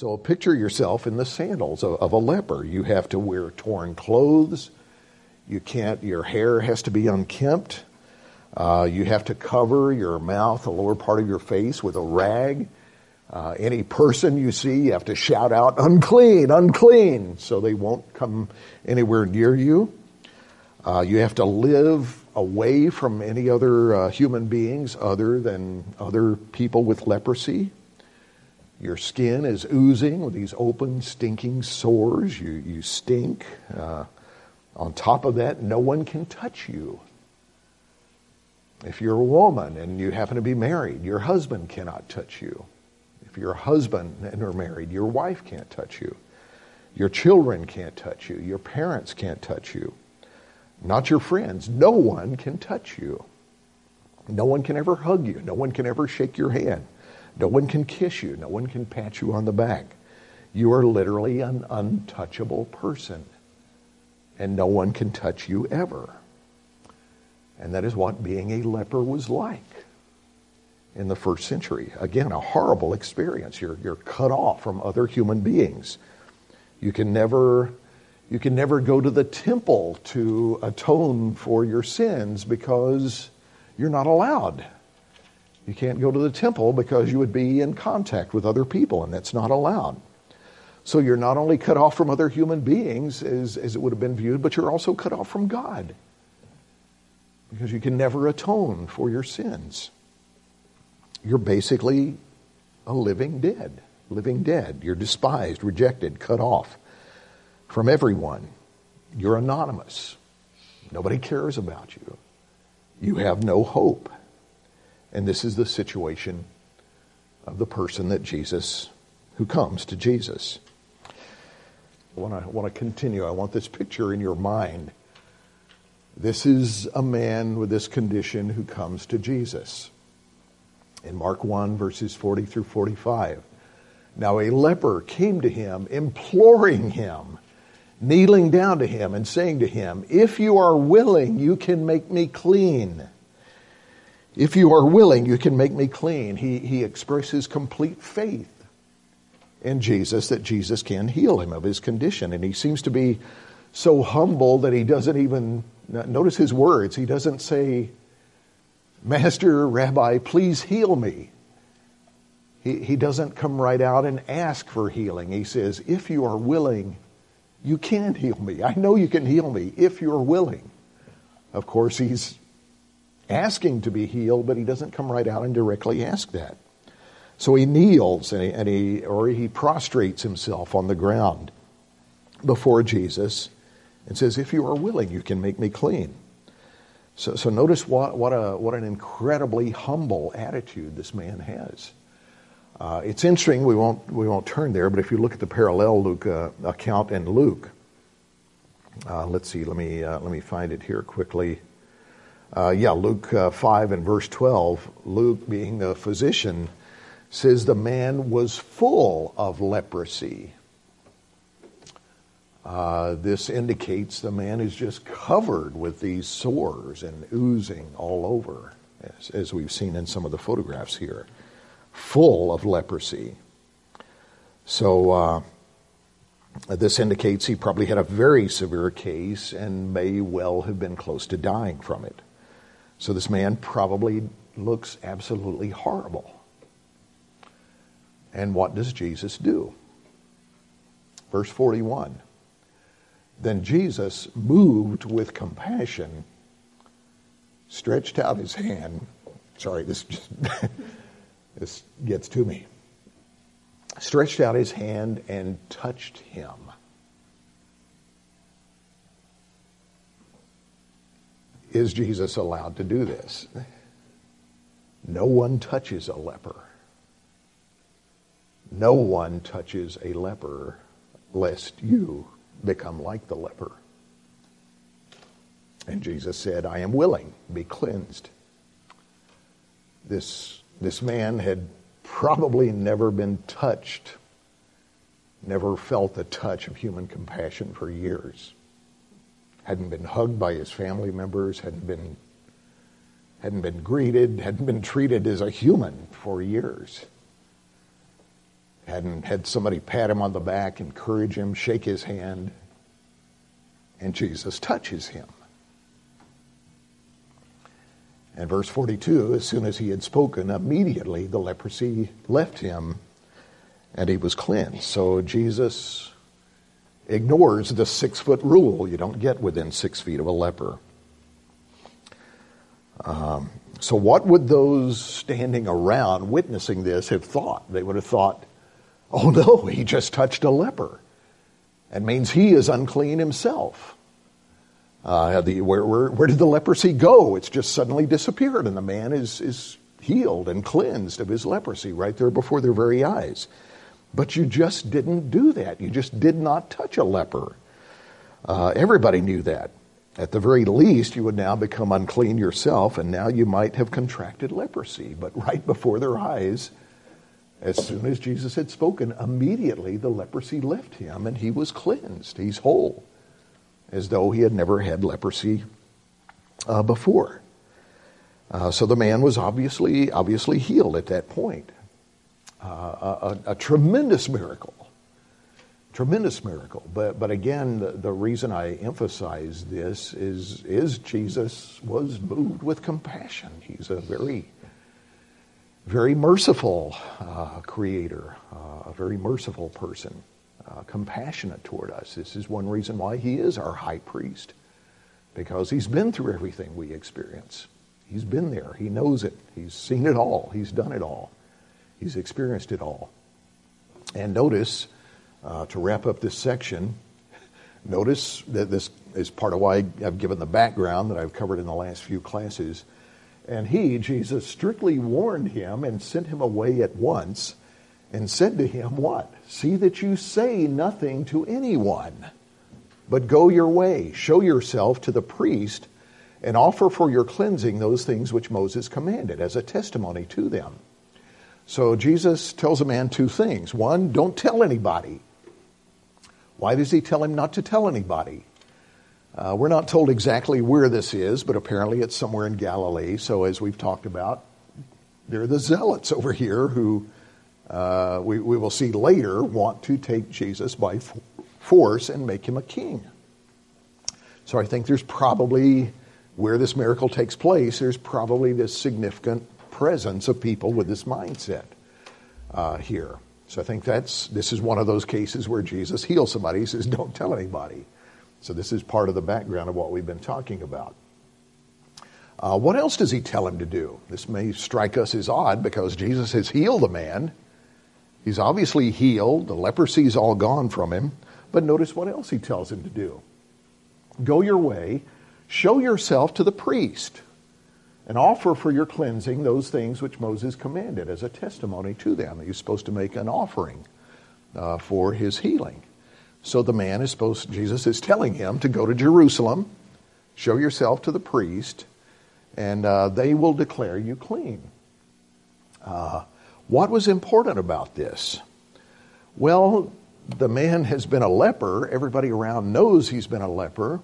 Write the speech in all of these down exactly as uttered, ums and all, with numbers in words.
So picture yourself in the sandals of, of a leper. You have to wear torn clothes. You can't, your hair has to be unkempt. Uh, you have to cover your mouth, the lower part of your face, with a rag. Uh, any person you see, you have to shout out, unclean, unclean, so they won't come anywhere near you. Uh, you have to live away from any other uh, human beings other than other people with leprosy. Your skin is oozing with these open, stinking sores. You, you stink. Uh, on top of that, no one can touch you. If you're a woman and you happen to be married, your husband cannot touch you. If you're a husband and are married, your wife can't touch you. Your children can't touch you. Your parents can't touch you. Not your friends. No one can touch you. No one can ever hug you. No one can ever shake your hand. No one can kiss you. No one can pat you on the back. You are literally an untouchable person. And no one can touch you ever. And that is what being a leper was like in the first century. Again, a horrible experience. You're, you're cut off from other human beings. You can never, you can never go to the temple to atone for your sins because you're not allowed. You can't go to the temple because you would be in contact with other people, and that's not allowed. So you're not only cut off from other human beings as, as it would have been viewed, but you're also cut off from God because you can never atone for your sins. You're basically a living dead, living dead. You're despised, rejected, cut off from everyone. You're anonymous. Nobody cares about you. You have no hope. And this is the situation of the person that Jesus, who comes to Jesus. I want to, want to continue. I want this picture in your mind. This is a man with this condition who comes to Jesus. In Mark one, verses forty through forty-five. Now a leper came to him, imploring him, kneeling down to him and saying to him, if you are willing, you can make me clean. If you are willing, you can make me clean. He, he expresses complete faith in Jesus that Jesus can heal him of his condition. And he seems to be so humble that he doesn't even, notice his words, he doesn't say, Master, Rabbi, please heal me. He, he doesn't come right out and ask for healing. He says, if you are willing, you can heal me. I know you can heal me if you're willing. Of course, he's asking to be healed, but he doesn't come right out and directly ask that. So he kneels and he, and he or he prostrates himself on the ground before Jesus and says, if you are willing, you can make me clean. So, so notice what, what, a, what an incredibly humble attitude this man has. Uh, it's interesting, we won't, we won't turn there, but if you look at the parallel Luke uh, account in Luke, uh, let's see, let me, uh, let me find it here quickly. Uh, yeah, Luke uh, five and verse twelve, Luke being the physician says the man was full of leprosy. Uh, this indicates the man is just covered with these sores and oozing all over, as, as we've seen in some of the photographs here, full of leprosy. So uh, this indicates he probably had a very severe case and may well have been close to dying from it. So this man probably looks absolutely horrible. And what does Jesus do? Verse forty-one. Then Jesus, moved with compassion, stretched out his hand. Sorry, this just this gets to me. Stretched out his hand and touched him. Is Jesus allowed to do this? No one touches a leper. No one touches a leper lest you become like the leper. And Jesus said, I am willing, be cleansed. This, this man had probably never been touched, never felt the touch of human compassion for years. Hadn't been hugged by his family members, hadn't been, hadn't been greeted, hadn't been treated as a human for years. Hadn't had somebody pat him on the back, encourage him, shake his hand, and Jesus touches him. And verse forty-two, as soon as he had spoken, immediately the leprosy left him and he was cleansed. So Jesus ignores the six-foot rule. You don't get within six feet of a leper. Um, so what would those standing around witnessing this have thought? They would have thought, oh no, he just touched a leper. That means he is unclean himself. Uh, the, where, where, where did the leprosy go? It's just suddenly disappeared, and the man is, is healed and cleansed of his leprosy right there before their very eyes. But you just didn't do that. You just did not touch a leper. Uh, everybody knew that. At the very least, you would now become unclean yourself, and now you might have contracted leprosy. But right before their eyes, as soon as Jesus had spoken, immediately the leprosy left him, and he was cleansed. He's whole, as though he had never had leprosy uh, before. Uh, so the man was obviously obviously healed at that point. Uh, a, a tremendous miracle, tremendous miracle. But but again, the, the reason I emphasize this is is Jesus was moved with compassion. He's a very, very merciful uh, creator, uh, a very merciful person. Uh, compassionate toward us. This is one reason why he is our high priest, because he's been through everything we experience. He's been there. He knows it. He's seen it all. He's done it all. He's experienced it all. And notice, uh, to wrap up this section, notice that this is part of why I've given the background that I've covered in the last few classes. And he, Jesus, strictly warned him and sent him away at once, and said to him, what? See that you say nothing to anyone, but go your way, show yourself to the priest, and offer for your cleansing those things which Moses commanded as a testimony to them. So Jesus tells a man two things. One, don't tell anybody. Why does he tell him not to tell anybody? Uh, we're not told exactly where this is, but apparently it's somewhere in Galilee. So as we've talked about, there are the zealots over here who Uh, we, we will see later, want to take Jesus by f- force and make him a king. So I think there's probably, where this miracle takes place, there's probably this significant presence of people with this mindset uh, here. So I think that's, this is one of those cases where Jesus heals somebody. He says, don't tell anybody. So this is part of the background of what we've been talking about. Uh, what else does he tell him to do? This may strike us as odd because Jesus has healed the man. He's obviously healed. The leprosy's all gone from him. But notice what else he tells him to do. Go your way, show yourself to the priest, and offer for your cleansing those things which Moses commanded as a testimony to them. He's supposed to make an offering uh, for his healing. So the man is supposed, Jesus is telling him to go to Jerusalem, show yourself to the priest, and uh, they will declare you clean. Uh, What was important about this? Well, the man has been a leper. Everybody around knows he's been a leper.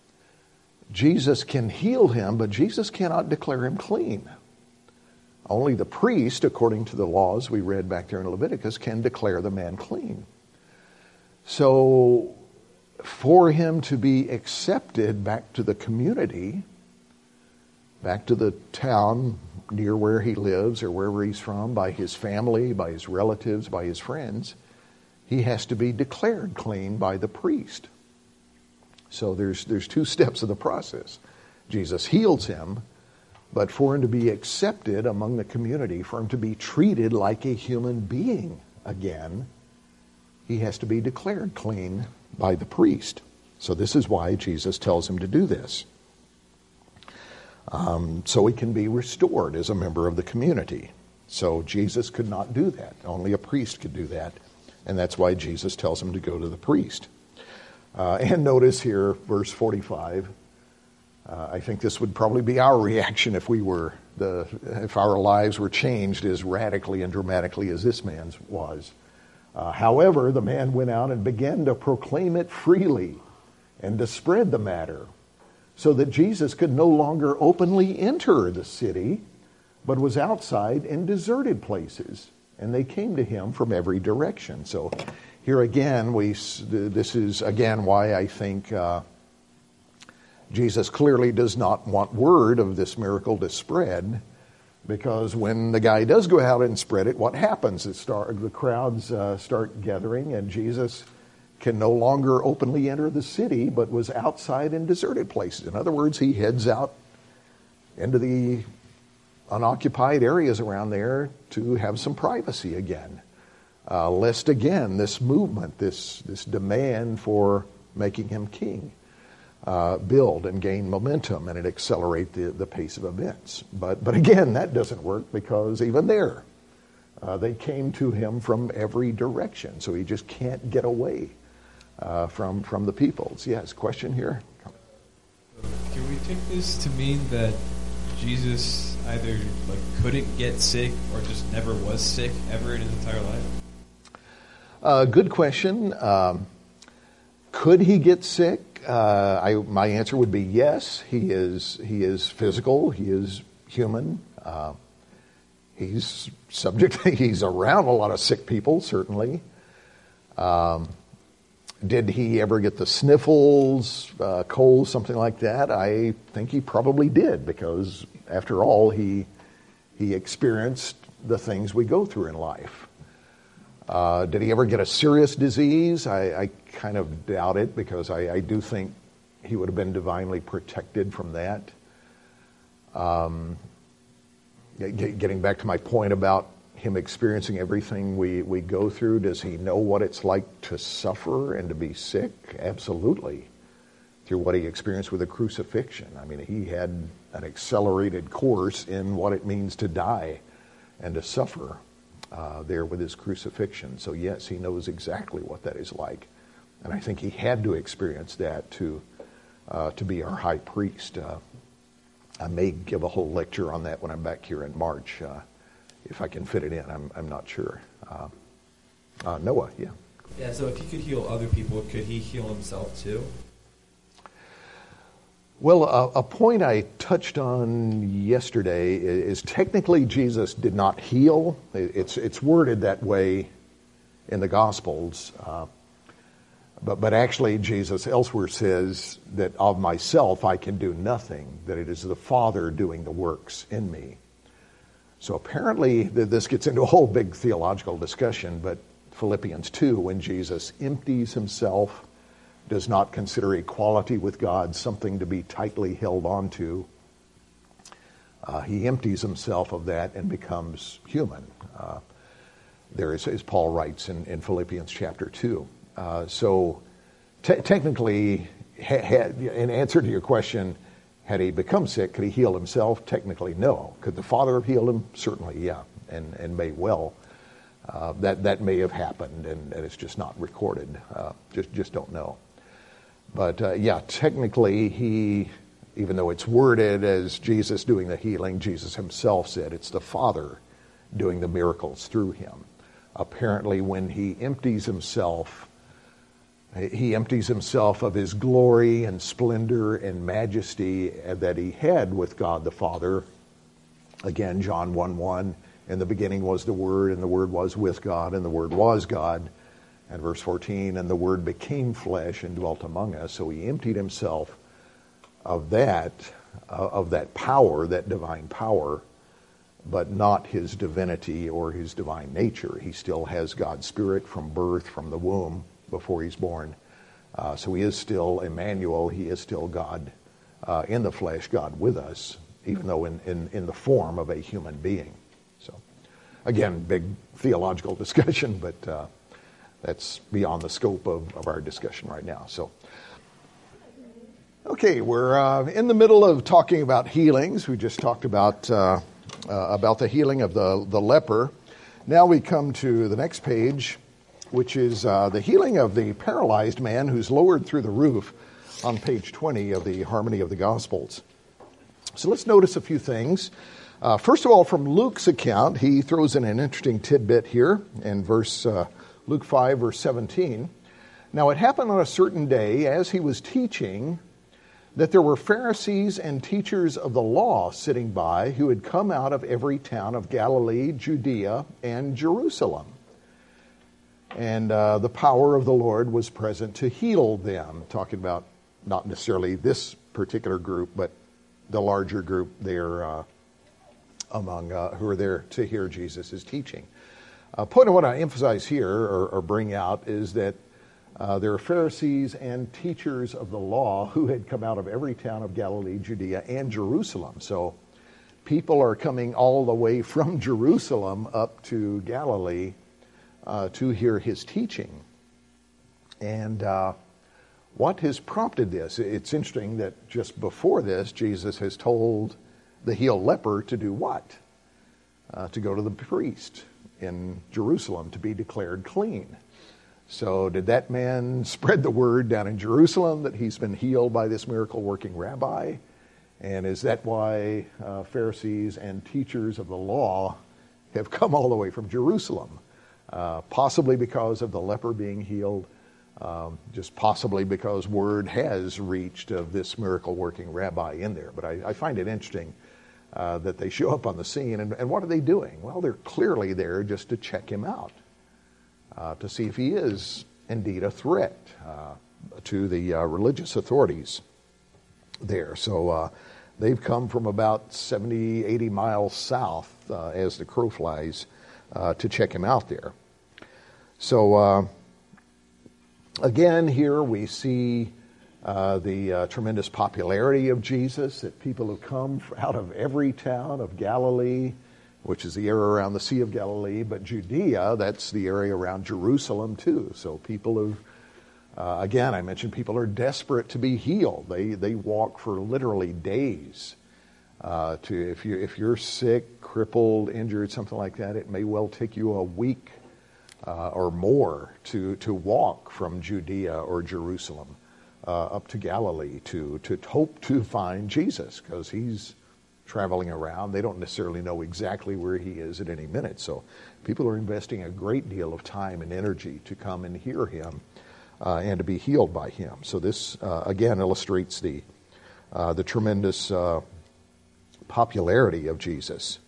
Jesus can heal him, but Jesus cannot declare him clean. Only the priest, according to the laws we read back there in Leviticus, can declare the man clean. So for him to be accepted back to the community, back to the town near where he lives or wherever he's from, by his family, by his relatives, by his friends, he has to be declared clean by the priest. So there's there's two steps of the process. Jesus heals him, but for him to be accepted among the community, for him to be treated like a human being again, he has to be declared clean by the priest. So this is why Jesus tells him to do this. Um, so he can be restored as a member of the community. So Jesus could not do that. Only a priest could do that. And that's why Jesus tells him to go to the priest. Uh, and notice here, verse forty-five, uh, I think this would probably be our reaction if we were, the, if our lives were changed as radically and dramatically as this man's was. Uh, however, the man went out and began to proclaim it freely and to spread the matter, so that Jesus could no longer openly enter the city, but was outside in deserted places and they came to him from every direction. So here again, we this is again why I think uh, Jesus clearly does not want word of this miracle to spread, because when the guy does go out and spread it, what happens? It start, the crowds uh, start gathering, and Jesus can no longer openly enter the city, but was outside in deserted places. In other words, he heads out into the unoccupied areas around there to have some privacy again, uh, lest again this movement, this this demand for making him king, uh, build and gain momentum, and it accelerate the, the pace of events. But but again, that doesn't work, because even there, uh, they came to him from every direction, so he just can't get away uh, from from the peoples. Yes, question here. Can we take this to mean that Jesus either like couldn't get sick or just never was sick ever in his entire life? Uh, good question. Um, could he get sick? Uh, I, my answer would be yes. He is. He is physical. He is human. Uh, he's subject. He's around a lot of sick people, certainly. Um, did he ever get the sniffles, uh, colds, something like that? I think he probably did, because after all, he he experienced the things we go through in life. Uh, did he ever get a serious disease? I, I kind of doubt it, because I, I do think he would have been divinely protected from that. Um, getting back to my point about him experiencing everything we, we go through, does he know what it's like to suffer and to be sick? Absolutely. Through what he experienced with the crucifixion. I mean, he had an accelerated course in what it means to die and to suffer uh, there with his crucifixion. So yes, he knows exactly what that is like. And I think he had to experience that to, uh, to be our high priest. Uh, I may give a whole lecture on that when I'm back here in March. Uh, If I can fit it in, I'm I'm not sure. Uh, uh, Noah, yeah. Yeah, so if he could heal other people, could he heal himself too? Well, a, a point I touched on yesterday is, is technically Jesus did not heal. It's it's worded that way in the Gospels. Uh, but, but actually Jesus elsewhere says that of myself I can do nothing, that it is the Father doing the works in me. So apparently this gets into a whole big theological discussion, but Philippians two, when Jesus empties himself, does not consider equality with God something to be tightly held onto. Uh, he empties himself of that and becomes human. Uh, there is, as Paul writes in, in Philippians chapter two. Uh, so te- technically, ha- ha- in answer to your question, had he become sick, could he heal himself? Technically, no. Could the Father have healed him? Certainly, yeah, and, and may well. Uh, that that may have happened, and, and it's just not recorded. Uh, just just don't know. But uh, yeah, technically, he, even though it's worded as Jesus doing the healing, Jesus himself said it's the Father doing the miracles through him. Apparently, when he empties himself, he empties himself of his glory and splendor and majesty that he had with God the Father. Again, John one one, in the beginning was the Word, and the Word was with God, and the Word was God. And verse fourteen, and the Word became flesh and dwelt among us. So he emptied himself of that, uh, of that power, that divine power, but not his divinity or his divine nature. He still has God's Spirit from birth, from the womb, before he's born. Uh, so he is still Emmanuel. He is still God uh, in the flesh, God with us, even though in, in, in the form of a human being. So again, big theological discussion, but uh, that's beyond the scope of, of our discussion right now. So, okay, we're uh, in the middle of talking about healings. We just talked about uh, uh, about the healing of the, the leper. Now we come to the next page, which is uh, the healing of the paralyzed man who's lowered through the roof on page twenty of the Harmony of the Gospels. So let's notice a few things. Uh, first of all, from Luke's account, he throws in an interesting tidbit here in verse uh, Luke five, verse seventeen. Now it happened on a certain day, as he was teaching, that there were Pharisees and teachers of the law sitting by who had come out of every town of Galilee, Judea, and Jerusalem. And uh, the power of the Lord was present to heal them, talking about not necessarily this particular group, but the larger group there uh, among uh, who are there to hear Jesus' teaching. A uh, point I want to emphasize here or, or bring out is that uh, there are Pharisees and teachers of the law who had come out of every town of Galilee, Judea, and Jerusalem. So people are coming all the way from Jerusalem up to Galilee uh, to hear his teaching. And uh, what has prompted this? It's interesting that just before this, Jesus has told the healed leper to do what? Uh, to go to the priest in Jerusalem to be declared clean. So did that man spread the word down in Jerusalem that he's been healed by this miracle-working rabbi? And is that why uh, Pharisees and teachers of the law have come all the way from Jerusalem? Uh, possibly because of the leper being healed, um, just possibly because word has reached of this miracle-working rabbi in there. But I, I find it interesting Uh, that they show up on the scene. And, and what are they doing? Well, they're clearly there just to check him out, uh, to see if he is indeed a threat uh, to the uh, religious authorities there. So uh, they've come from about seventy, eighty miles south uh, as the crow flies uh, to check him out there. So uh, again, here we see Uh, the uh, tremendous popularity of Jesus, that people have come out of every town of Galilee, which is the area around the Sea of Galilee, but Judea, that's the area around Jerusalem too. So people have, uh, again, I mentioned people are desperate to be healed. They they walk for literally days. Uh, to if you if you're sick, crippled, injured, something like that, it may well take you a week uh, or more to to walk from Judea or Jerusalem Uh, up to Galilee to to hope to find Jesus, because he's traveling around. They don't necessarily know exactly where he is at any minute. So people are investing a great deal of time and energy to come and hear him uh, and to be healed by him. So this, uh, again, illustrates the, uh, the tremendous uh, popularity of Jesus.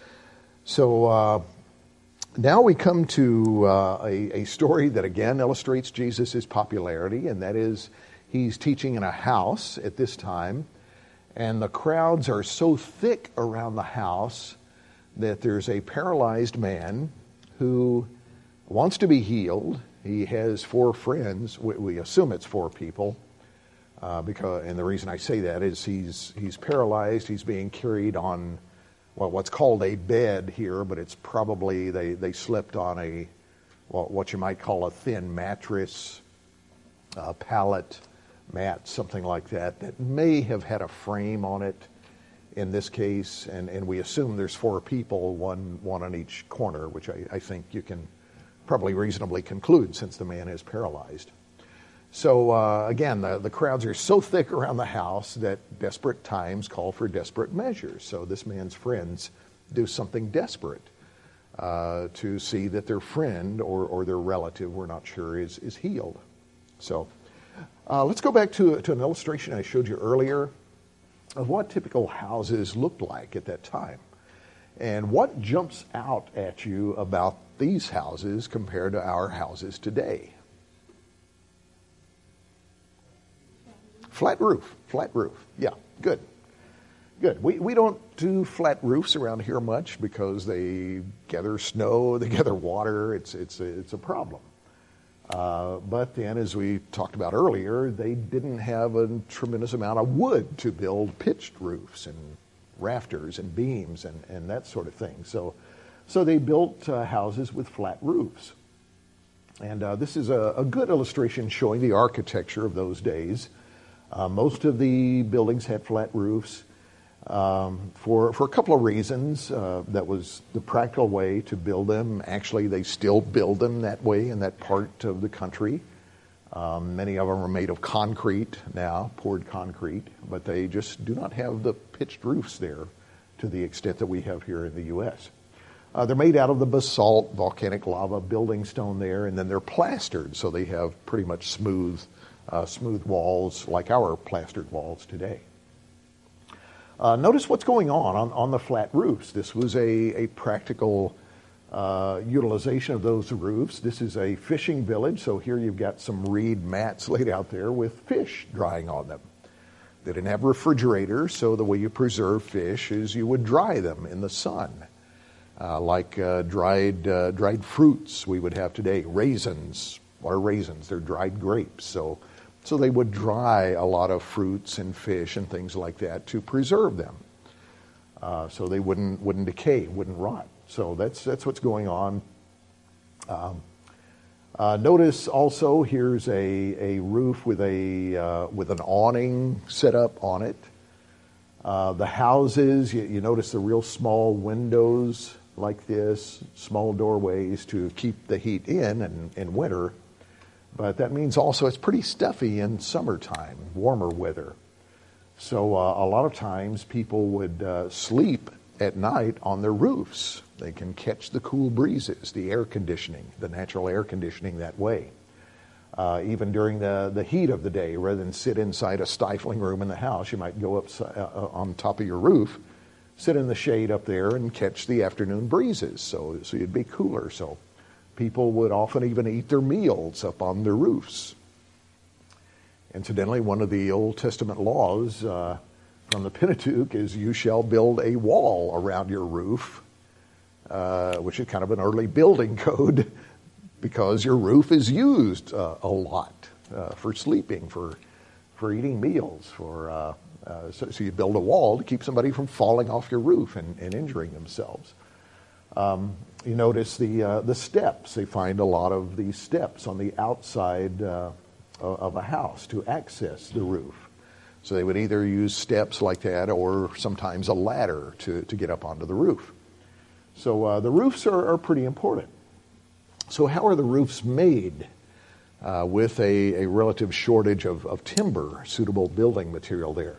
So uh, now we come to uh, a, a story that, again, illustrates Jesus' popularity, and that is he's teaching in a house at this time, and the crowds are so thick around the house that there's a paralyzed man who wants to be healed. He has four friends. We, we assume it's four people, uh, because, and the reason I say that is he's he's paralyzed. He's being carried on, well, what's called a bed here, but it's probably they they slept on a, well, what you might call a thin mattress, a pallet mat, something like that, that may have had a frame on it in this case, and, and we assume there's four people, one one on each corner, which I, I think you can probably reasonably conclude since the man is paralyzed. So uh, again, the, the crowds are so thick around the house that desperate times call for desperate measures. So this man's friends do something desperate uh, to see that their friend or, or their relative, we're not sure, is, is healed. So Uh, let's go back to, to an illustration I showed you earlier of what typical houses looked like at that time. And what jumps out at you about these houses compared to our houses today? Flat roof, flat roof. Yeah, good, good. We, we don't do flat roofs around here much because they gather snow, they gather water. It's, it's, a, it's a problem. Uh, but then, as we talked about earlier, they didn't have a tremendous amount of wood to build pitched roofs and rafters and beams and, and that sort of thing. So, so they built uh, houses with flat roofs. And uh, this is a, a good illustration showing the architecture of those days. Uh, most of the buildings had flat roofs um, for, for a couple of reasons. Uh, that was the practical way to build them. Actually, they still build them that way in that part of the country. Um, many of them are made of concrete now, poured concrete, but they just do not have the pitched roofs there to the extent that we have here in the U S Uh, they're made out of the basalt, volcanic lava building stone there, and then they're plastered, so they have pretty much smooth uh, smooth walls like our plastered walls today. Uh, notice what's going on, on on the flat roofs. This was a, a practical uh, utilization of those roofs. This is a fishing village, so here you've got some reed mats laid out there with fish drying on them. They didn't have refrigerators, so the way you preserve fish is you would dry them in the sun, uh, like uh, dried uh, dried fruits we would have today. Raisins, what are raisins? They're dried grapes, so. So they would dry a lot of fruits and fish and things like that to preserve them, uh, so they wouldn't wouldn't decay, wouldn't rot. So that's that's what's going on. Um, uh, notice also here's a, a roof with a uh, with an awning set up on it. Uh, the houses, you, you notice the real small windows like this, small doorways to keep the heat in in, in winter. But that means also it's pretty stuffy in summertime, warmer weather. So uh, a lot of times people would uh, sleep at night on their roofs. They can catch the cool breezes, the air conditioning, the natural air conditioning that way. Uh, even during the, the heat of the day, rather than sit inside a stifling room in the house, you might go up uh, on top of your roof, sit in the shade up there and catch the afternoon breezes. So, so you'd be cooler. So people would often even eat their meals up on their roofs. Incidentally, one of the Old Testament laws uh, from the Pentateuch is you shall build a wall around your roof, uh, which is kind of an early building code because your roof is used uh, a lot uh, for sleeping, for for eating meals, for uh, uh, so, so you build a wall to keep somebody from falling off your roof and, and injuring themselves. Um, you notice the uh, the steps. They find a lot of these steps on the outside uh, of a house to access the roof. So they would either use steps like that or sometimes a ladder to, to get up onto the roof. So uh, the roofs are, are pretty important. So how are the roofs made uh, with a, a relative shortage of, of timber, suitable building material there?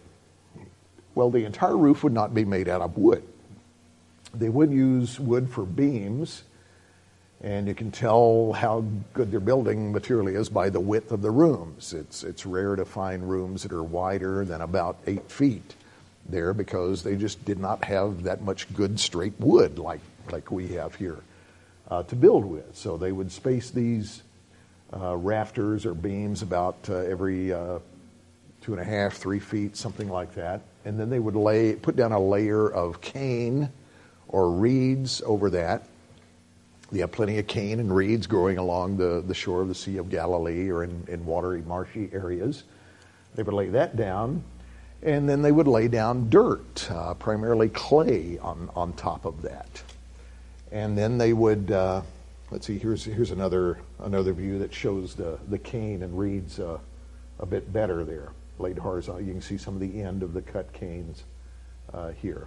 Well, the entire roof would not be made out of wood. They would use wood for beams, and you can tell how good their building material is by the width of the rooms. It's it's rare to find rooms that are wider than about eight feet there because they just did not have that much good straight wood like, like we have here uh, to build with. So they would space these uh, rafters or beams about uh, every uh, two and a half, three feet, something like that. And then they would lay put down a layer of cane or reeds over that. You have plenty of cane and reeds growing along the, the shore of the Sea of Galilee or in, in watery, marshy areas. They would lay that down, and then they would lay down dirt, uh, primarily clay, on, on top of that. And then they would, uh, let's see, here's here's another another view that shows the, the cane and reeds uh, a bit better there, laid horizontal. You can see some of the end of the cut canes uh, here.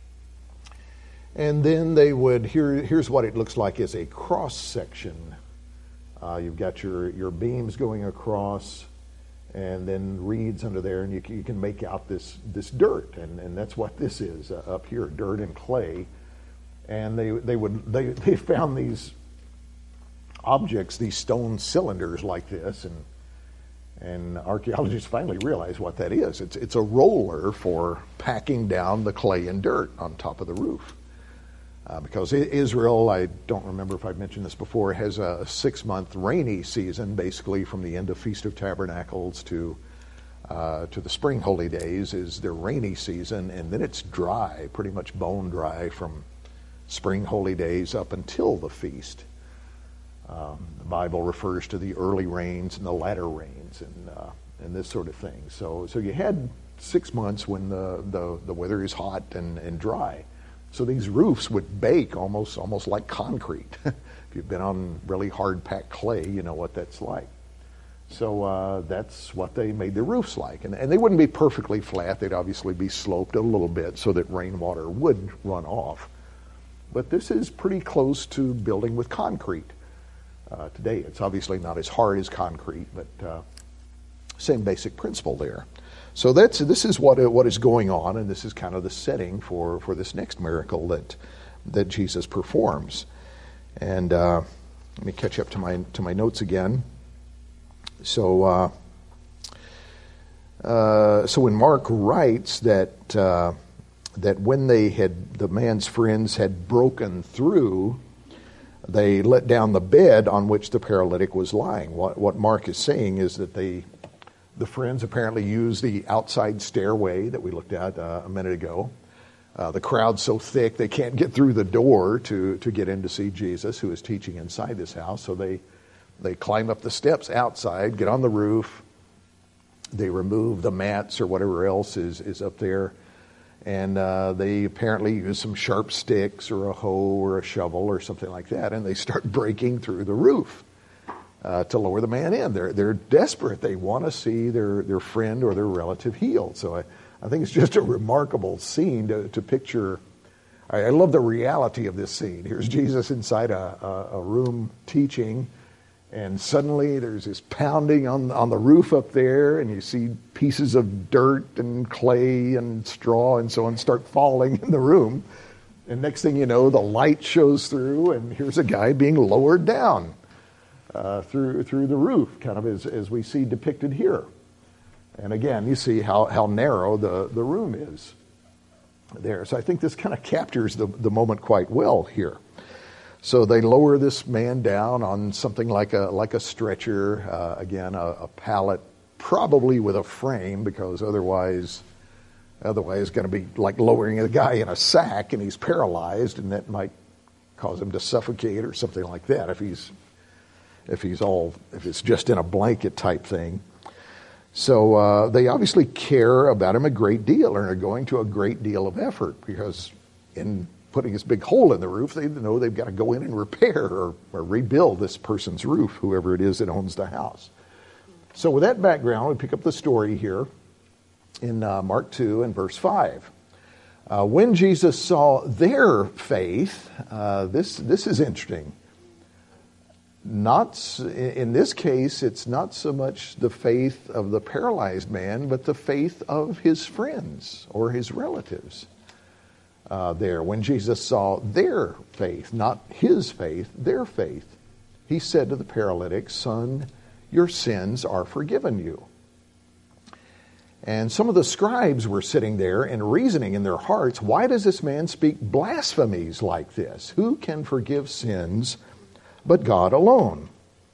And then they would, here, here's what it looks like as a cross section. Uh, you've got your, your beams going across and then reeds under there, and you can, you can make out this, this dirt, and, and that's what this is uh, up here, dirt and clay. And they, they, would, they, they found these objects, these stone cylinders like this, and, and archaeologists finally realized what that is. It's, it's a roller for packing down the clay and dirt on top of the roof. Uh, because Israel, I don't remember if I've mentioned this before, has a six-month rainy season, basically from the end of Feast of Tabernacles to uh, to the spring holy days is their rainy season, and then it's dry, pretty much bone dry from spring holy days up until the feast. Um, the Bible refers to the early rains and the latter rains and uh, and this sort of thing. So so you had six months when the, the, the weather is hot and, and dry. So these roofs would bake almost almost like concrete. If you've been on really hard packed clay, you know what that's like. So uh, that's what they made their roofs like. And, and they wouldn't be perfectly flat. They'd obviously be sloped a little bit so that rainwater would run off. But this is pretty close to building with concrete. Uh, today it's obviously not as hard as concrete, but uh, same basic principle there. So that's this is what what is going on, and this is kind of the setting for, for this next miracle that that Jesus performs. And uh, let me catch up to my to my notes again. So uh, Uh, so when Mark writes that uh, that when they had the man's friends had broken through, they let down the bed on which the paralytic was lying. What what Mark is saying is that they, the friends apparently used the outside stairway that we looked at uh, a minute ago. Uh, the crowd's so thick they can't get through the door to to get in to see Jesus, who is teaching inside this house. So they they climb up the steps outside, get on the roof. They remove the mats or whatever else is, is up there, and uh, they apparently use some sharp sticks or a hoe or a shovel or something like that, and they start breaking through the roof uh, to lower the man in. They're they're desperate. They want to see their, their friend or their relative healed. So I, I think it's just a remarkable scene to, to picture. I, I love the reality of this scene. Here's Jesus inside a, a, a room teaching, and suddenly there's this pounding on on the roof up there, and you see pieces of dirt and clay and straw and so on start falling in the room. And next thing you know, the light shows through, and here's a guy being lowered down uh, through through the roof, kind of as, as we see depicted here. And again, you see how, how narrow the, the room is there. So I think this kind of captures the, the moment quite well here. So they lower this man down on something like a like a stretcher, uh, again, a, a pallet, probably with a frame, because otherwise, otherwise it's going to be like lowering a guy in a sack and he's paralyzed, and that might cause him to suffocate or something like that if he's if he's all if it's just in a blanket type thing. So uh, they obviously care about him a great deal and are going to a great deal of effort, because in putting this big hole in the roof, they know they've got to go in and repair or, or rebuild this person's roof, whoever it is that owns the house. So with that background, we pick up the story here in uh, Mark two and verse five. Uh, when Jesus saw their faith, uh, this this is interesting. Not in this case, it's not so much the faith of the paralyzed man, but the faith of his friends or his relatives. Uh, there, when Jesus saw their faith, not his faith, their faith, he said to the paralytic, "Son, your sins are forgiven you." And some of the scribes were sitting there and reasoning in their hearts, why does this man speak blasphemies like this? Who can forgive sins but God alone?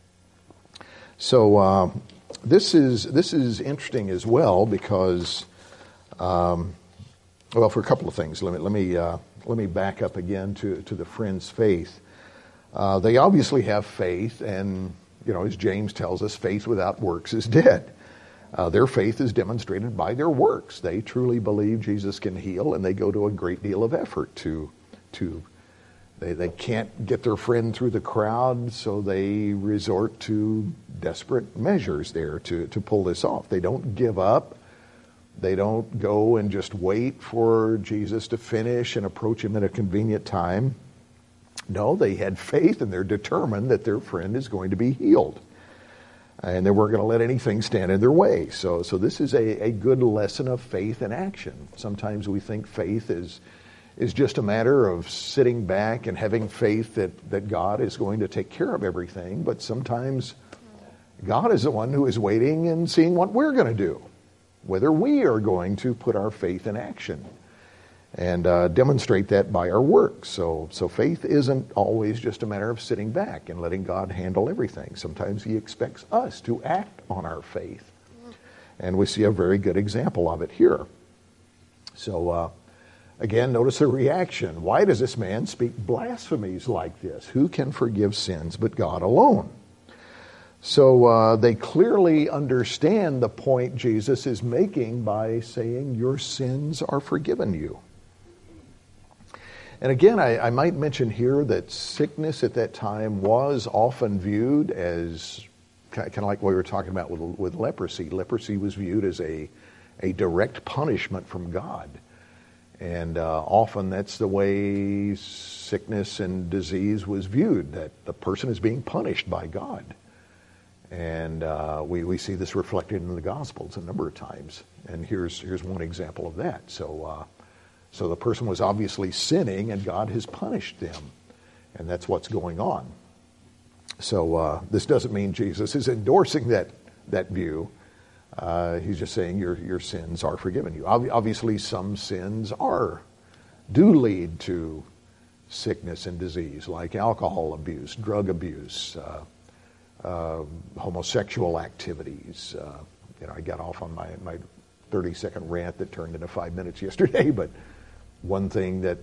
So uh, this is this is interesting as well, because um, well, for a couple of things. Let me let me uh, let me back up again to to the friends' faith. Uh, they obviously have faith, and you know, as James tells us, faith without works is dead. Uh, their faith is demonstrated by their works. They truly believe Jesus can heal, and they go to a great deal of effort to to. They they can't get their friend through the crowd, so they resort to desperate measures there to to pull this off. They don't give up. They don't go and just wait for Jesus to finish and approach him at a convenient time. No, they had faith, and they're determined that their friend is going to be healed. And they weren't going to let anything stand in their way. So so this is a, a good lesson of faith in action. Sometimes we think faith is is just a matter of sitting back and having faith that, that God is going to take care of everything. But sometimes God is the one who is waiting and seeing what we're going to do, whether we are going to put our faith in action and uh, demonstrate that by our works. So, so faith isn't always just a matter of sitting back and letting God handle everything. Sometimes he expects us to act on our faith. And we see a very good example of it here. So, uh, again, notice the reaction. Why does this man speak blasphemies like this? Who can forgive sins but God alone? So uh, they clearly understand the point Jesus is making by saying, your sins are forgiven you. And again, I, I might mention here that sickness at that time was often viewed as kind of like what we were talking about with, with leprosy. Leprosy was viewed as a, a direct punishment from God. And uh, often that's the way sickness and disease was viewed, that the person is being punished by God. And uh, we, we see this reflected in the Gospels a number of times. And here's here's one example of that. So uh, so the person was obviously sinning, and God has punished them. And that's what's going on. So uh, this doesn't mean Jesus is endorsing that, that view. Uh, he's just saying your your sins are forgiven you. Ob- obviously, some sins are do lead to sickness and disease, like alcohol abuse, drug abuse, uh, uh, homosexual activities. Uh, you know, I got off on my my thirty second rant that turned into five minutes yesterday. But one thing that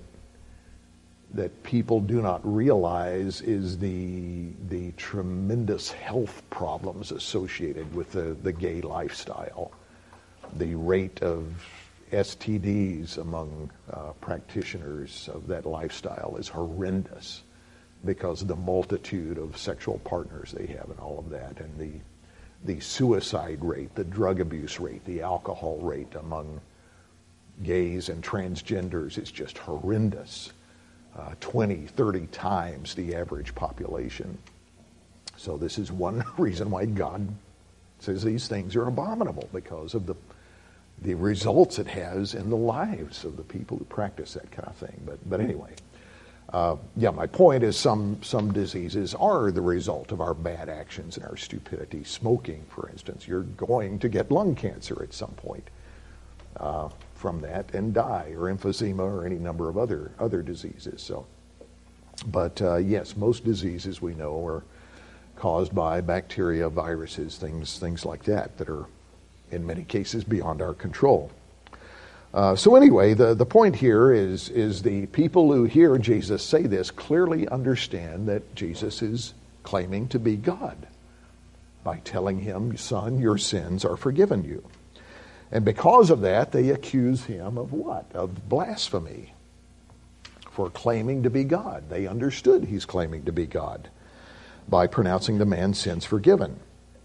that people do not realize is the the tremendous health problems associated with the, the gay lifestyle. The rate of S T Ds among uh, practitioners of that lifestyle is horrendous because of the multitude of sexual partners they have and all of that. And the the suicide rate, the drug abuse rate, the alcohol rate among gays and transgenders is just horrendous. Uh, twenty, thirty times the average population. So this is one reason why God says these things are abominable, because of the the results it has in the lives of the people who practice that kind of thing. But but anyway, uh, yeah, my point is some some diseases are the result of our bad actions and our stupidity. Smoking, for instance, you're going to get lung cancer at some point. Uh, from that and die, or emphysema, or any number of other other diseases. So, but uh, yes, most diseases we know are caused by bacteria, viruses, things things like that that are in many cases beyond our control. Uh, so anyway, the, the point here is is the people who hear Jesus say this clearly understand that Jesus is claiming to be God by telling him, "Son, your sins are forgiven you." And because of that, they accuse him of what? Of blasphemy for claiming to be God. They understood he's claiming to be God by pronouncing the man's sins forgiven.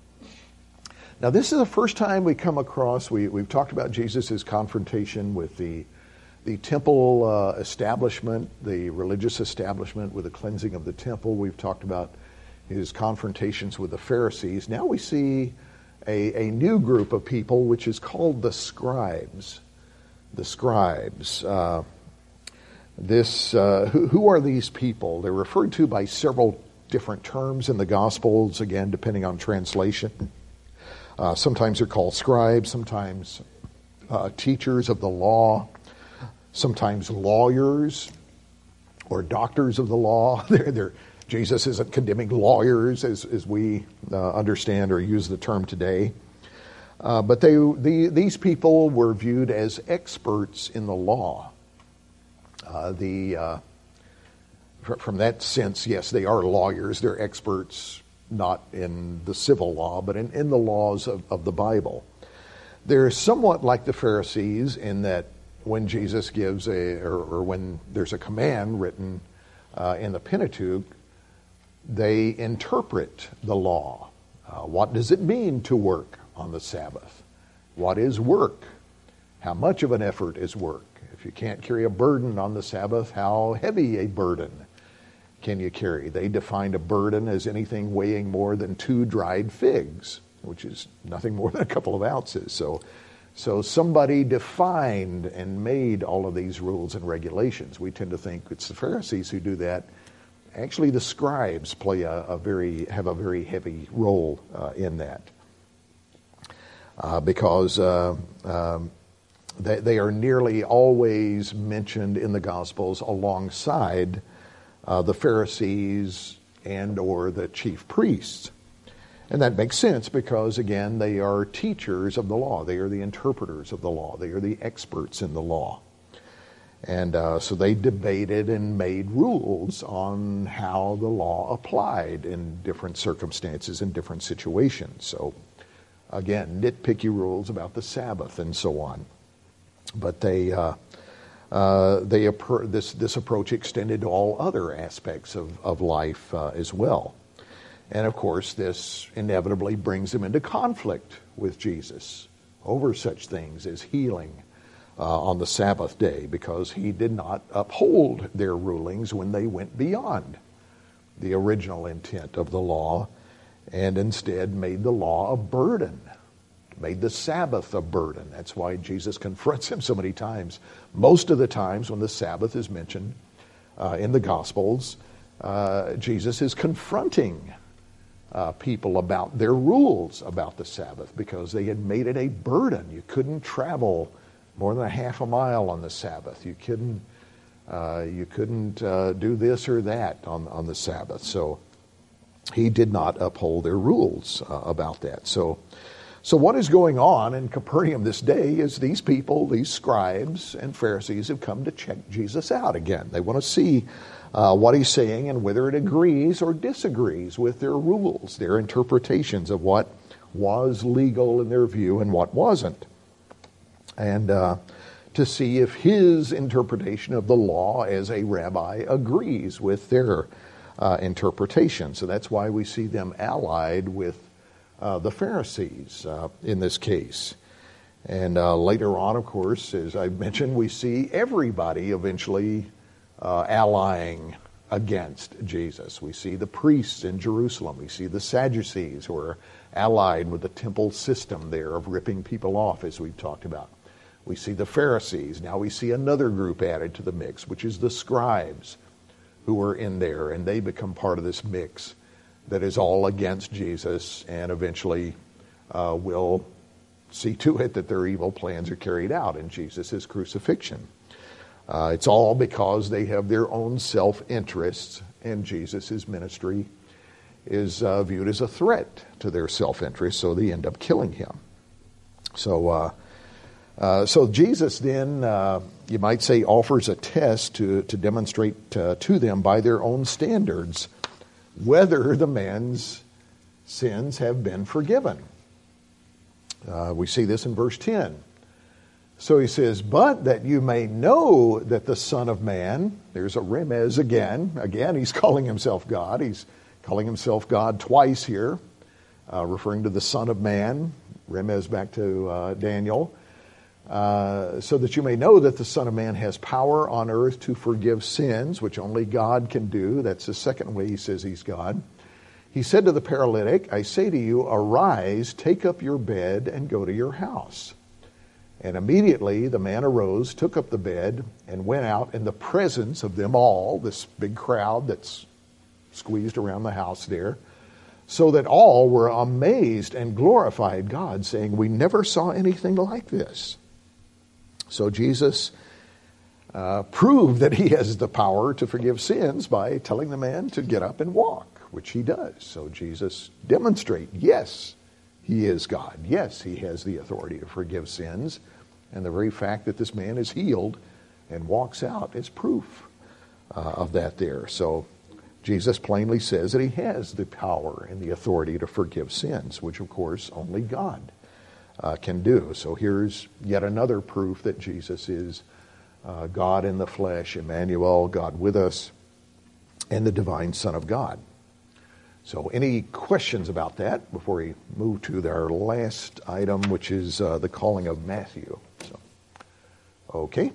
Now, this is the first time we come across, we, we've talked about Jesus' confrontation with the, the temple uh, establishment, the religious establishment with the cleansing of the temple. We've talked about his confrontations with the Pharisees. Now we see A, a new group of people, which is called the scribes. The scribes. Uh, this, uh, who, who are these people? They're referred to by several different terms in the Gospels, again, depending on translation. Uh, sometimes they're called scribes, sometimes uh, teachers of the law, sometimes lawyers or doctors of the law. they're, they're Jesus isn't condemning lawyers as, as we uh, understand or use the term today. Uh, but they, the, these people were viewed as experts in the law. Uh, the, uh, fr- from that sense, yes, they are lawyers. They're experts not in the civil law, but in, in the laws of, of the Bible. They're somewhat like the Pharisees in that when Jesus gives a, or, or when there's a command written uh, in the Pentateuch, they interpret the law. Uh, what does it mean to work on the Sabbath? What is work? How much of an effort is work? If you can't carry a burden on the Sabbath, how heavy a burden can you carry? They defined a burden as anything weighing more than two dried figs, which is nothing more than a couple of ounces. So, so somebody defined and made all of these rules and regulations. We tend to think it's the Pharisees who do that. Actually, the scribes play a, a very have a very heavy role uh, in that uh, because uh, um, they, they are nearly always mentioned in the Gospels alongside uh, the Pharisees and or the chief priests. And that makes sense because, again, they are teachers of the law. They are the interpreters of the law. They are the experts in the law. And uh, so they debated and made rules on how the law applied in different circumstances and different situations. So, again, nitpicky rules about the Sabbath and so on. But they, uh, uh, they this this approach extended to all other aspects of of life uh, as well. And of course, this inevitably brings them into conflict with Jesus over such things as healing Uh, on the Sabbath day, because he did not uphold their rulings when they went beyond the original intent of the law and instead made the law a burden, made the Sabbath a burden. That's why Jesus confronts him so many times. Most of the times when the Sabbath is mentioned uh, in the Gospels, uh, Jesus is confronting uh, people about their rules about the Sabbath because they had made it a burden. You couldn't travel more than a half a mile on the Sabbath. You couldn't, uh, you couldn't uh, do this or that on, on the Sabbath. So he did not uphold their rules uh, about that. So, so what is going on in Capernaum this day is these people, these scribes and Pharisees, have come to check Jesus out again. They want to see uh, what he's saying and whether it agrees or disagrees with their rules, their interpretations of what was legal in their view and what wasn't. And uh, to see if his interpretation of the law as a rabbi agrees with their uh, interpretation. So that's why we see them allied with Uh, the Pharisees uh, in this case. And uh, later on, of course, as I mentioned, we see everybody eventually uh, allying against Jesus. We see the priests in Jerusalem. We see the Sadducees who are allied with the temple system there of ripping people off, as we've talked about. We see the Pharisees. Now we see another group added to the mix, which is the scribes who are in there, and they become part of this mix that is all against Jesus and eventually uh, will see to it that their evil plans are carried out in Jesus' crucifixion. Uh, it's all because they have their own self-interests, and Jesus' ministry is uh, viewed as a threat to their self-interest, so they end up killing him. So, uh, uh, so Jesus then, uh, you might say, offers a test to, to demonstrate uh, to them by their own standards whether the man's sins have been forgiven. Uh, we see this in verse ten. So he says, but that you may know that the Son of Man, there's a remez again. Again, he's calling himself God. He's calling himself God twice here, uh, referring to the Son of Man. Remez back to uh, Daniel. Uh, so that you may know that the Son of Man has power on earth to forgive sins, which only God can do. That's the second way he says he's God. He said to the paralytic, I say to you, arise, take up your bed, and go to your house. And immediately the man arose, took up the bed, and went out in the presence of them all, this big crowd that's squeezed around the house there, so that all were amazed and glorified God, saying, we never saw anything like this. So Jesus uh, proved that he has the power to forgive sins by telling the man to get up and walk, which he does. So Jesus demonstrates, yes, he is God. Yes, he has the authority to forgive sins. And the very fact that this man is healed and walks out is proof uh, of that there. So Jesus plainly says that he has the power and the authority to forgive sins, which of course only God Uh, can do. So here's yet another proof that Jesus is uh, God in the flesh, Emmanuel, God with us, and the divine Son of God. So any questions about that before we move to our last item, which is uh, the calling of Matthew? So, okay.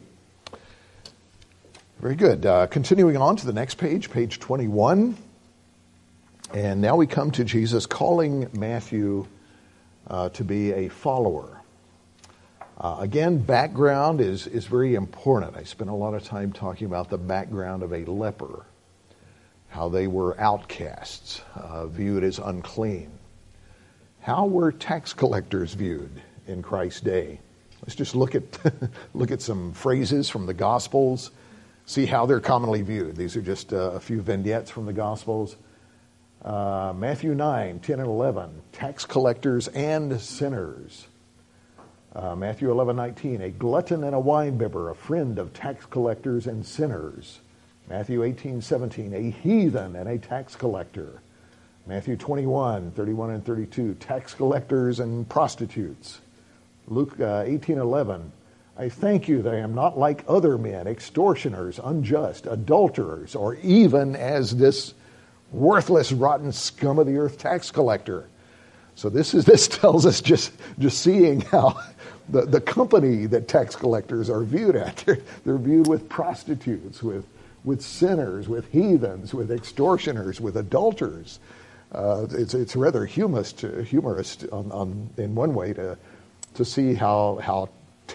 Very good. Uh, continuing on to the next page, page twenty-one. And now we come to Jesus calling Matthew Uh, to be a follower. Uh, again, background is, is very important. I spent a lot of time talking about the background of a leper, how they were outcasts, uh, viewed as unclean. How were tax collectors viewed in Christ's day? Let's just look at look at some phrases from the Gospels, see how they're commonly viewed. These are just uh, a few vignettes from the Gospels. Uh, Matthew nine, ten, and eleven, tax collectors and sinners. Uh, Matthew eleven, nineteen, a glutton and a winebibber, a friend of tax collectors and sinners. Matthew eighteen, seventeen, a heathen and a tax collector. Matthew twenty-one, thirty-one and thirty-two, tax collectors and prostitutes. Luke uh, eighteen, eleven, I thank you that I am not like other men, extortioners, unjust, adulterers, or even as this worthless, rotten scum of the earth tax collector. So this is this tells us just just seeing how the, the company that tax collectors are viewed at. They're, they're viewed with prostitutes, with with sinners, with heathens, with extortioners, with adulterers. Uh, it's it's rather humorous, humorous on, on in one way to to see how how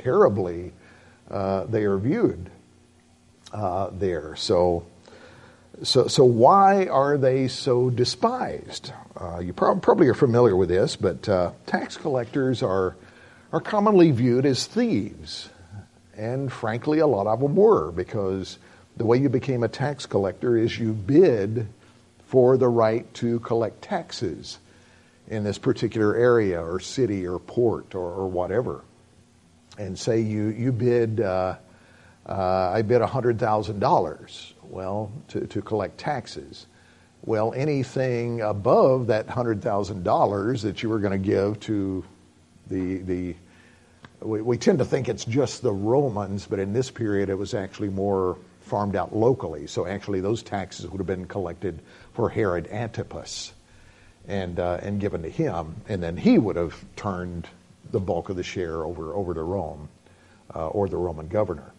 terribly uh, they are viewed uh, there. So. So, so why are they so despised? Uh, you prob- probably are familiar with this, but uh, tax collectors are are commonly viewed as thieves, and frankly, a lot of them were, because the way you became a tax collector is you bid for the right to collect taxes in this particular area or city or port or, or whatever. And say you you bid, uh, uh, I bid one hundred thousand dollars. Well, to, to collect taxes. Well, anything above that one hundred thousand dollars that you were going to give to the, the we, we tend to think it's just the Romans, but in this period it was actually more farmed out locally. So actually those taxes would have been collected for Herod Antipas and uh, and given to him, and then he would have turned the bulk of the share over, over to Rome uh, or the Roman governor.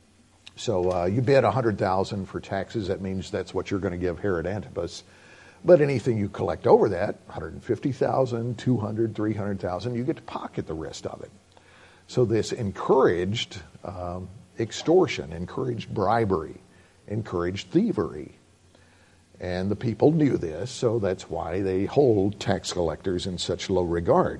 So uh, you bid one hundred thousand dollars for taxes. That means that's what you're going to give Herod Antipas. But anything you collect over that, one hundred fifty thousand dollars, two hundred thousand dollars, three hundred thousand dollars, you get to pocket the rest of it. So this encouraged um, extortion, encouraged bribery, encouraged thievery. And the people knew this, so that's why they hold tax collectors in such low regard.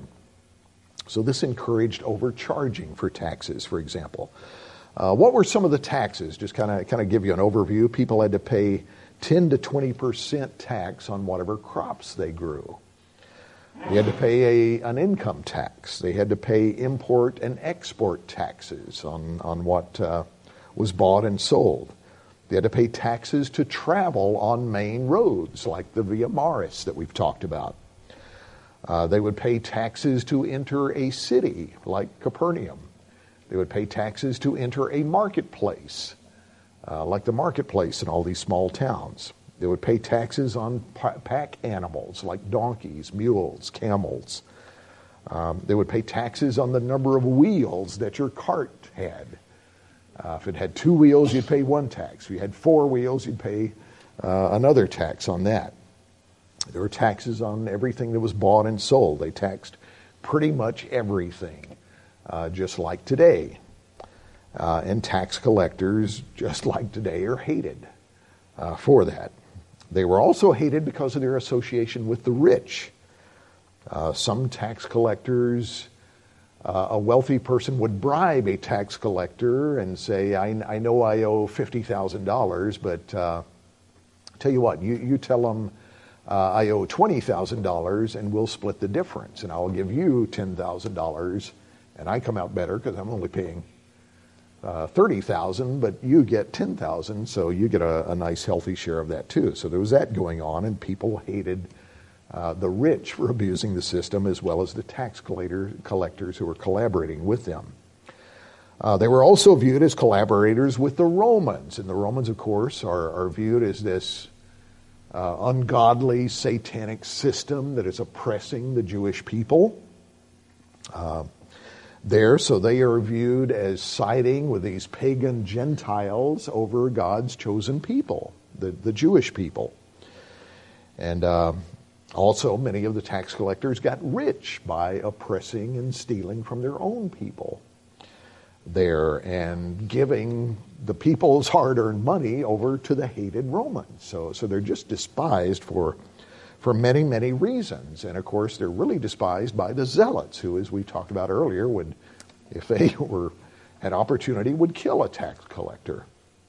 So this encouraged overcharging for taxes, for example. Uh, what were some of the taxes? Just kind of kind of give you an overview. People had to pay ten to twenty percent tax on whatever crops they grew. They had to pay a, an income tax. They had to pay import and export taxes on, on what uh, was bought and sold. They had to pay taxes to travel on main roads, like the Via Maris that we've talked about. Uh, they would pay taxes to enter a city, like Capernaum. They would pay taxes to enter a marketplace, uh, like the marketplace in all these small towns. They would pay taxes on pack animals, like donkeys, mules, camels. Um, they would pay taxes on the number of wheels that your cart had. Uh, if it had two wheels, you'd pay one tax. If you had four wheels, you'd pay uh, another tax on that. There were taxes on everything that was bought and sold. They taxed pretty much everything. Uh, just like today. Uh, and tax collectors, just like today, are hated uh, for that. They were also hated because of their association with the rich. Uh, some tax collectors, uh, a wealthy person would bribe a tax collector and say, I, I know I owe fifty thousand dollars, but uh, tell you what, you, you tell them uh, I owe twenty thousand dollars and we'll split the difference, and I'll give you ten thousand dollars. And I come out better because I'm only paying uh, thirty thousand dollars, but you get ten thousand dollars, so you get a, a nice healthy share of that too. So there was that going on, and people hated uh, the rich for abusing the system, as well as the tax collector, collectors who were collaborating with them. Uh, they were also viewed as collaborators with the Romans, and the Romans, of course, are, are viewed as this uh, ungodly, satanic system that is oppressing the Jewish people. Uh, There, so they are viewed as siding with these pagan Gentiles over God's chosen people, the, the Jewish people. And uh, also, many of the tax collectors got rich by oppressing and stealing from their own people there and giving the people's hard-earned money over to the hated Romans. So, so they're just despised for for many, many reasons. And of course, they're really despised by the zealots, who, as we talked about earlier, would, if they were had opportunity, would kill a tax collector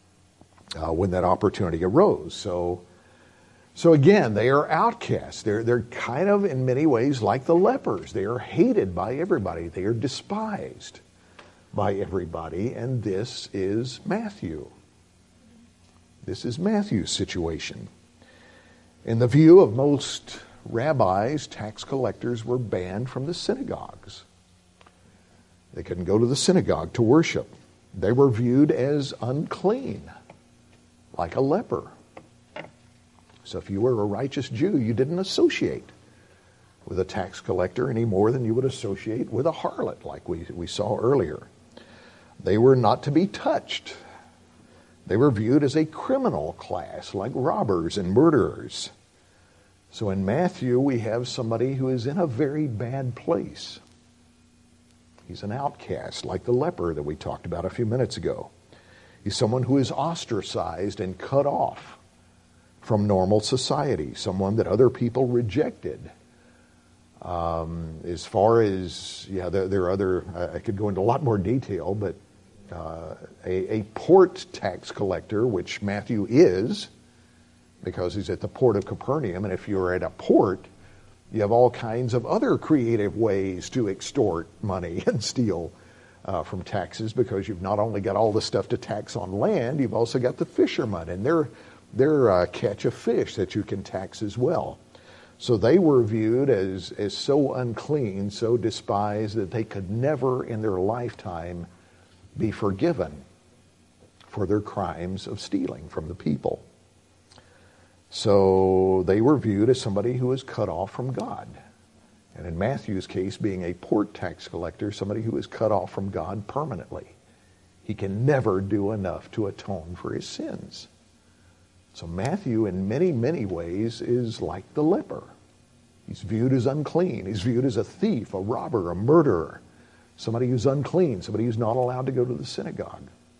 uh, when that opportunity arose. So, so again, they are outcasts. They're they're kind of, in many ways, like the lepers. They are hated by everybody. They are despised by everybody. And this is Matthew. This is Matthew's situation. In the view of most rabbis, tax collectors were banned from the synagogues. They couldn't go to the synagogue to worship. They were viewed as unclean, like a leper. So if you were a righteous Jew, you didn't associate with a tax collector any more than you would associate with a harlot, like we, we saw earlier. They were not to be touched. They were viewed as a criminal class, like robbers and murderers. So in Matthew, we have somebody who is in a very bad place. He's an outcast, like the leper that we talked about a few minutes ago. He's someone who is ostracized and cut off from normal society, someone that other people rejected. Um, as far as, yeah, there, there are other, I, I could go into a lot more detail, but uh, a, a port tax collector, which Matthew is, because he's at the port of Capernaum, and if you're at a port, you have all kinds of other creative ways to extort money and steal uh, from taxes, because you've not only got all the stuff to tax on land, you've also got the fishermen and their, their uh, catch of fish that you can tax as well. So they were viewed as, as so unclean, so despised, that they could never in their lifetime be forgiven for their crimes of stealing from the people. So they were viewed as somebody who was cut off from God. And in Matthew's case, being a port tax collector, somebody who is cut off from God permanently. He can never do enough to atone for his sins. So Matthew, in many, many ways, is like the leper. He's viewed as unclean. He's viewed as a thief, a robber, a murderer, somebody who's unclean, somebody who's not allowed to go to the synagogue.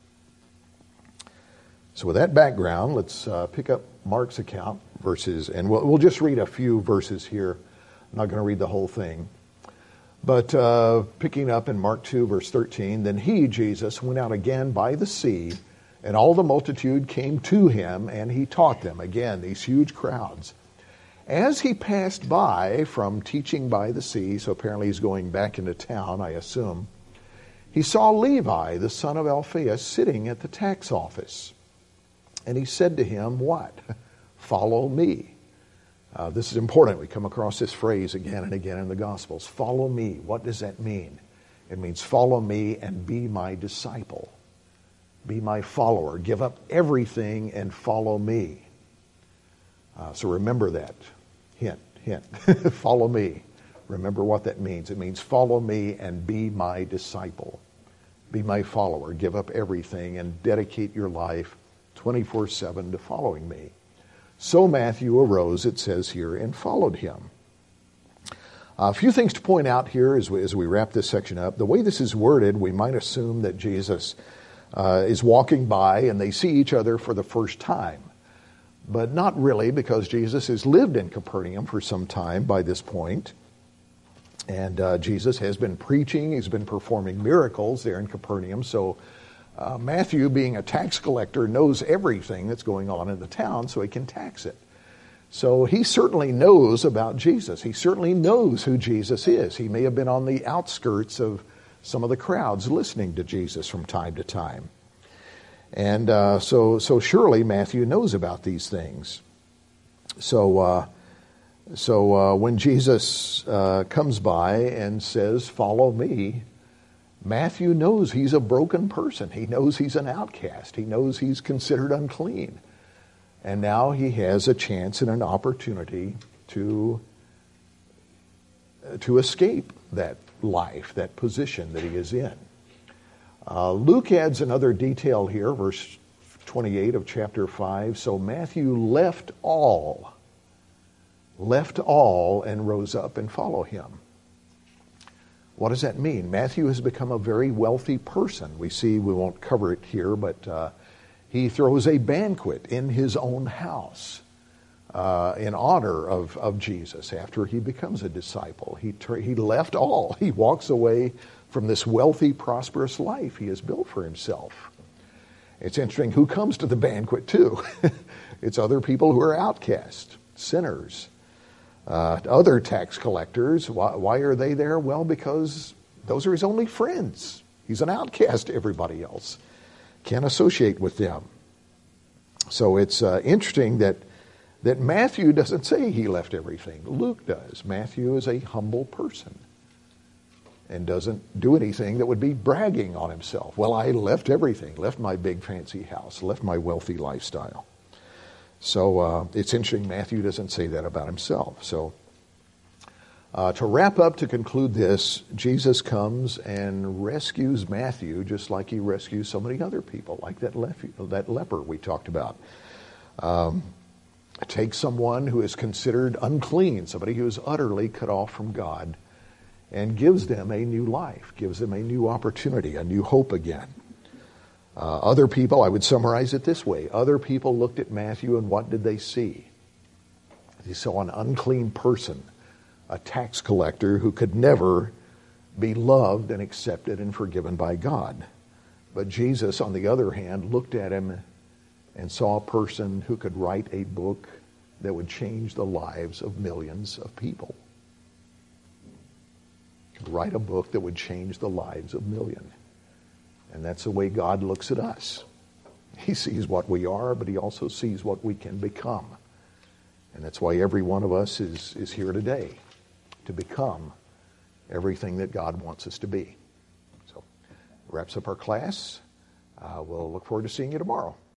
So with that background, let's uh, pick up Mark's account, verses, and we'll, we'll just read a few verses here. I'm not going to read the whole thing. But uh, picking up in Mark two, verse thirteen, then he, Jesus, went out again by the sea, and all the multitude came to him, and he taught them. Again, these huge crowds. As he passed by from teaching by the sea, so apparently he's going back into town, I assume, he saw Levi, the son of Alphaeus, sitting at the tax office. And he said to him, what? Follow me. Uh, this is important. We come across this phrase again and again in the Gospels. Follow me. What does that mean? It means follow me and be my disciple. Be my follower. Give up everything and follow me. Uh, so remember that. Hint, hint. Follow me. Remember what that means. It means follow me and be my disciple. Be my follower. Give up everything and dedicate your life twenty-four seven to following me. So Matthew arose, it says here, and followed him. A few things to point out here as we, as we wrap this section up. The way this is worded, we might assume that Jesus uh, is walking by and they see each other for the first time. But not really, because Jesus has lived in Capernaum for some time by this point. And uh, Jesus has been preaching, he's been performing miracles there in Capernaum. So uh, Matthew, being a tax collector, knows everything that's going on in the town, so he can tax it. So he certainly knows about Jesus. He certainly knows who Jesus is. He may have been on the outskirts of some of the crowds listening to Jesus from time to time. And uh, so so surely Matthew knows about these things. So uh, so uh, when Jesus uh, comes by and says, follow me, Matthew knows he's a broken person. He knows he's an outcast. He knows he's considered unclean. And now he has a chance and an opportunity to, to escape that life, that position that he is in. Uh, Luke adds another detail here, verse twenty-eight of chapter five. So Matthew left all, left all and rose up and followed him. What does that mean? Matthew has become a very wealthy person. We see, we won't cover it here, but uh, he throws a banquet in his own house uh, in honor of, of Jesus after he becomes a disciple. He, tra- he left all. He walks away from this wealthy, prosperous life he has built for himself. It's interesting who comes to the banquet too. It's other people who are outcasts, sinners, uh, other tax collectors. Why, why are they there? Well, because those are his only friends. He's an outcast to everybody else. Can't associate with them. So it's uh, interesting that that Matthew doesn't say he left everything. Luke does. Matthew is a humble person and doesn't do anything that would be bragging on himself. Well, I left everything, left my big fancy house, left my wealthy lifestyle. So uh, it's interesting Matthew doesn't say that about himself. So uh, to wrap up, to conclude this, Jesus comes and rescues Matthew just like he rescues so many other people, like that, lef- that leper we talked about. Um, takes someone who is considered unclean, somebody who is utterly cut off from God, and gives them a new life, gives them a new opportunity, a new hope again. Uh, other people, I would summarize it this way. Other people looked at Matthew, and what did they see? They saw an unclean person, a tax collector who could never be loved and accepted and forgiven by God. But Jesus, on the other hand, looked at him and saw a person who could write a book that would change the lives of millions of people. Could write a book that would change the lives of millions. And that's the way God looks at us. He sees what we are, but he also sees what we can become. And that's why every one of us is, is here today, to become everything that God wants us to be. So, wraps up our class. Uh, we'll look forward to seeing you tomorrow.